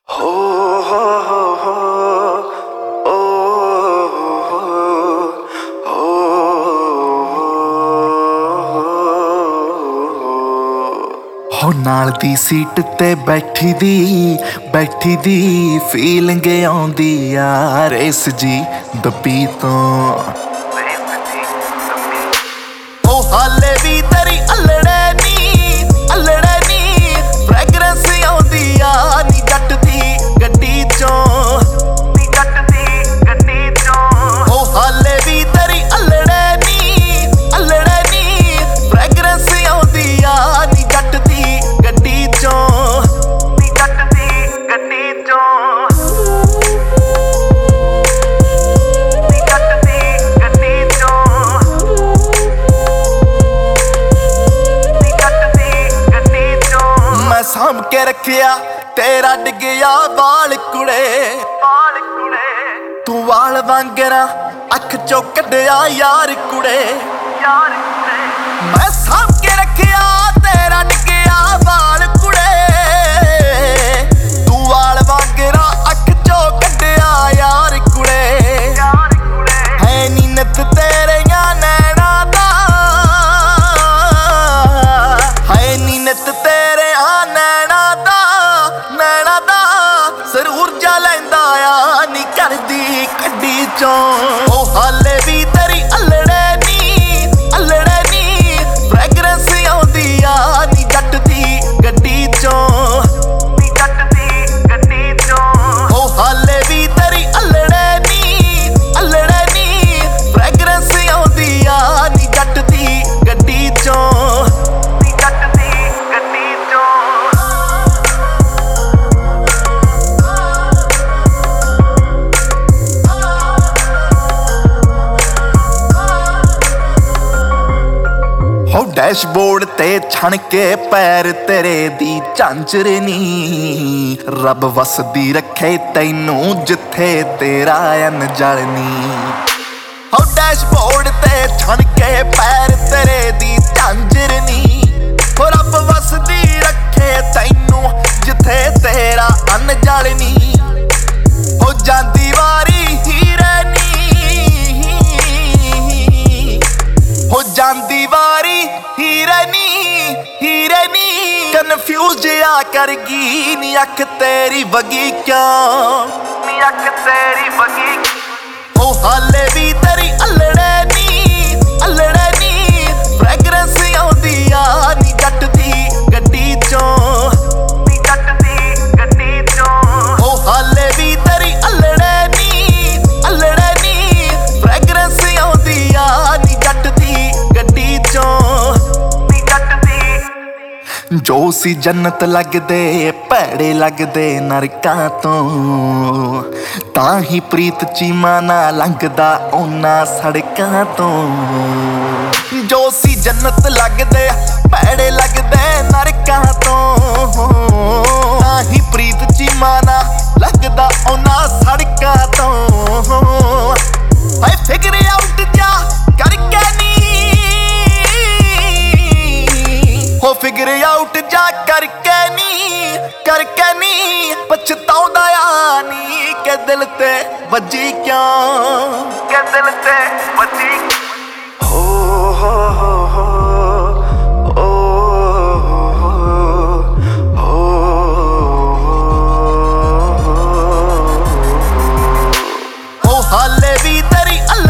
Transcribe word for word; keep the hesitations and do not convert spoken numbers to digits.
ਹੋ ਹੋ ਹੋ ਹੋ ਓ ਹੋ ਹੋ ਨਾਲ ਦੀ ਸੀਟ ਤੇ ਬੈਠੀ ਦੀ ਬੈਠੀ ਦੀ ਫੀਲਿੰਗ ਆਉਂਦੀ ਆ ਰੇਸ ਜੀ ਦੱਬੀ ਤੋਂ ਉਹ ਹਾਲੇ ਵੀ ਤੇਰੀ ਅਲੜੇ ਨੀ ਅਲੜੇ ਨੀ ਫ੍ਰੈਗਰੈਂਸ ਆਉਂਦੀ ਆ ਨੀ ਜੱਟ ਦੀ ਗੱਡੀ ਚੋਂ ਨੀ ਜੱਟ ਦੀ ਗੱਡੀ ਚੋਂ ਉਹ ਹਾਲੇ ਵੀ ਤੇਰੀ ਅਲੜੇ ਨੀ ਅਲੜੇ ਨੀ ਫ੍ਰੈਗਰੈਂਸ ਆਉਂਦੀ ਆ ਨੀ ਜੱਟ ਦੀ ਗੱਡੀ ਚੋਂ ਨੀ ਜੱਟ ਦੀ ਗੱਡੀ ਚੋਂ ਸਾਂਭ ਕੇ ਰੱਖਿਆ ਤੇਰਾ ਡਿੱਗਿਆ ਵਾਲ ਕੁੜੇ ਵਾਲ ਕੁੜੇ ਤੂੰ ਵਾਲ ਵਾਂਗਰਾ ਅੱਖ ਚੋਂ ਕੱਢਿਆ ਯਾਰ ਕੁੜੇ ਯਾਰ ਕੁੜੇ ਮੈਂ ਸਾਂਭ ਕੇ ਰੱਖਿਆ ਤੇਰਾ ਡਿੱਗਿਆ ਵਾਲ ਕੁੜੇ ਤੂੰ ਵਾਲ ਵਾਂਗਰਾ ਅੱਖ ਚੋਂ ਕੱਢਿਆ ਯਾਰ ਕੁੜੇ ਯਾਰ ਕੁੜੇ ਹੈ ਨੀ ਨਿੱਤ ਤੇਰੀਆਂ ਨੈਣਾ ਦਾ ਹੈ ਨੀ ਨਿੱਤ ਤੇਰੇ ਜ਼ਰੂਰ ਜਾ ਲੈਂਦਾ ਆ ਨੀ ਕਰਦੀ ਕੱਢੀ ਚੋਂ ਉਹ ਹਾਲੇ ਵੀ ਤੇਰੀ ਅਲੜੇ ਨੀ ਅਲੜੇ ਨੀ ਫ੍ਰੈਗਰੈਂਸ ਆਉਂਦੀ ਆ ਨੀ ਜੱਟ ਦੀ ਗੱਡੀ ਚੋਂ ਨੀ ਜੱਟ ਦੀ ਗੱਡੀ ਚੋਂ ਉਹ ਹਾਲੇ ਵੀ ਤੇਰੀ ਅਲੜੇ ਨੀ ਅਲੜੇ ਨੀ ਫ੍ਰੈਗਰੈਂਸ ਆਉਂਦੀ ਆ ਨੀ ਜੱਟ ਦੀ ਗੱਡੀ ਚੋਂ ਨੀ ਜੱਟ ਦੀ ਗੱਡੀ ਚੋਂ ਹੋ ਡੈਸ਼ਬੋਰਡ ਤੇ ਛਣ ਕੇ ਪੈਰ ਤੇਰੇ ਦੀ ਝਾਂਜਰ ਨੀ ਰੱਬ ਵਸਦੀ ਰੱਖੇ ਤੈਨੂੰ ਜਿੱਥੇ ਤੇਰਾ ਅਨਜਲ ਨੀ ਹੋ ਡੈਸ਼ਬੋਰਡ ਤੇ ਛਣ ਕੇ ਪੈਰ ਤੇਰੇ ਦੀ ਝਾਂਜਰ ਨੀ ਹੋ ਰੱਬ ਵਸਦੀ ਰੱਖੇ ਤੈਨੂੰ ਜਿੱਥੇ ਤੇਰਾ ਅਨਜਲ ਨੀ ਹੋ ਜਾਂਦੀ ਵਾਰੀ ਹੀਰੇ ਨੀ ਹੋ ਜਾਂਦੀ ਵਾਰੀ ਹੀਰੇ ਨੀ ਹੀਰੇ ਨੀ ਕਨਫਿਊਜ਼ ਜਿਆ ਕਰ ਗਈ ਨੀ ਅੱਖ ਤੇਰੀ ਵਗੀ ਕਿਉਂ ਨੀ ਅੱਖ ਤੇਰੀ ਵਗੀ ਉਹ ਹਾਲੇ ਵੀ ਤੇਰੀ ਅਲੜੇ ਨੀ ਅਲੜੇ ਨੀ ਫ੍ਰੈਗਰੈਂਸ ਆਉਂਦੀ ਆ ਨੀ ਜੱਟ ਦੀ ਗੱਡੀ ਚੋਂ ਨੀ ਜੱਟ ਦੀ ਗੱਡੀ ਚੋਂ ਉਹ ਹਾਲੇ ਵੀ ਤੇਰੀ ਅਲੜੇ ਨੀ ਅਲੜੇ ਨੀ ਫ੍ਰੈਗਰੈਂਸ ਆਉਂਦੀ ਆ ਨੀ ਜੱਟ ਦੀ ਗੱਡੀ ਚੋਂ ਨੀ ਜੱਟ ਦੀ ਜੋ ਸੀ ਜੰਨਤ ਲੱਗਦੇ ਭੈੜੇ ਲੱਗਦੇ ਨਰਕਾਂ ਤੋਂ ਤਾਂ ਹੀ ਪ੍ਰੀਤ ਚੀਮਾ ਨਾ ਲੰਘਦਾ ਉਹਨਾਂ ਸੜਕਾਂ ਤੋਂ ਜੋ ਸੀ ਜੰਨਤ ਲੱਗਦੇ ਭੈੜੇ ਲੱਗਦੇ ਨਰਕਾਂ ਤੋਂ ਤਾਂ ਹੀ ਪ੍ਰੀਤ ਚੀਮਾ ਨਾ ਲੰਘਦਾ ਉਹਨਾਂ ਸੜਕਾਂ ਤੋਂ ਹਾਏ ਫਿਗਰ ਆਊਟ ਜਾ ਕਰਕੇ ਨੀ ਹੋ ਫਿਗਰ ਆਊਟ ਜਾ ਕਰਕੇ ਨੀ ਕਰਕੇ ਨੀ ਪਛਤਾਉਂਦਾ ਆ ਨੀ ਕਿ ਦਿਲ ਤੇ ਵੱਜੀ ਕਿਉਂ ਕਿ ਦਿਲ ਤੇ ਵੱਜੀ ਹੋ ਹੋ ਹੋ ਹੋ ਹਾਲੇ ਵੀ ਤੇਰੀ